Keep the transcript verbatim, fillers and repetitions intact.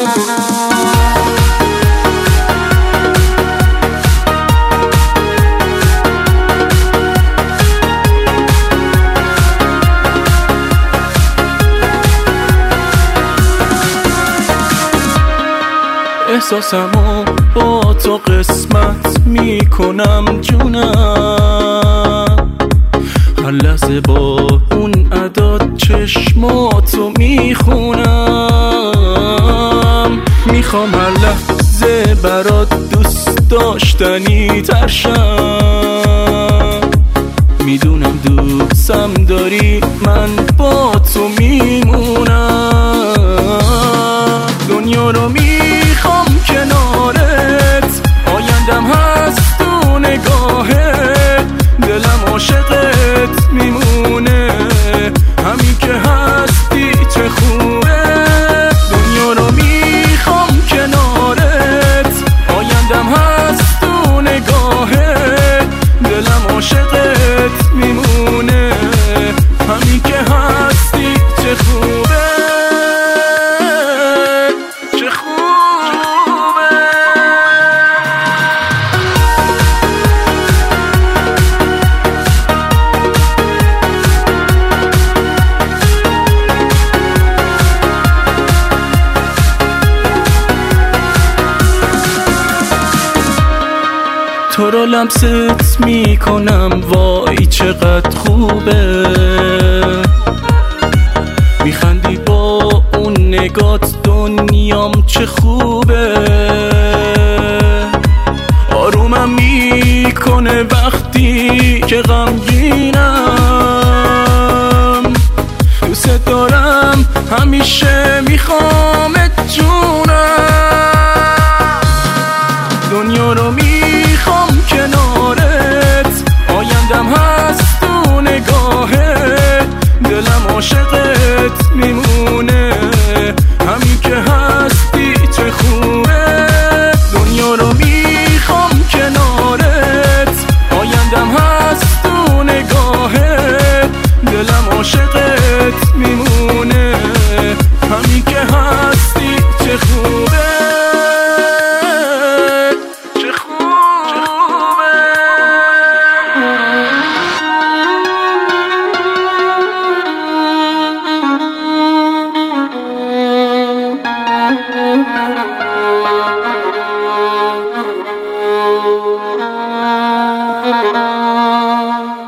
احساسمو با تو قسمت میکنم جونم، هر لحظه با اون عداد چشماتو میخونم. میخوام هر لحظه برات دوست داشتنی ترشم، میدونم دوستم داری من با تو میمونم. دنیا رو میخوام کنارت، آیندم هست تو نگاهت، دلم عاشقت میمونه همین که هستی چه خوبه. دنیا رو میخوام کنارت، آیندم هست تو نگاهت، دلم عاشقت میمونه همین که هستی چه خوبه. تو رو لمست میکنم وای چقدر خوبه، میخندی با اون نگات دنیام چه خوبه. آرومم میکنه وقتی که غمگینم، دوست دارم همیشه میخوامت جونم. دنیا رو میخوام کنارت، آیندم هست تو نگاهت، دلم عاشقت میمونه همین که هستی چه خوبه. دنیا رو میخوام کنارت، آیندم هست تو نگاهت، دلم عاشقت میمونه همین که هستی چه خوبه. Oh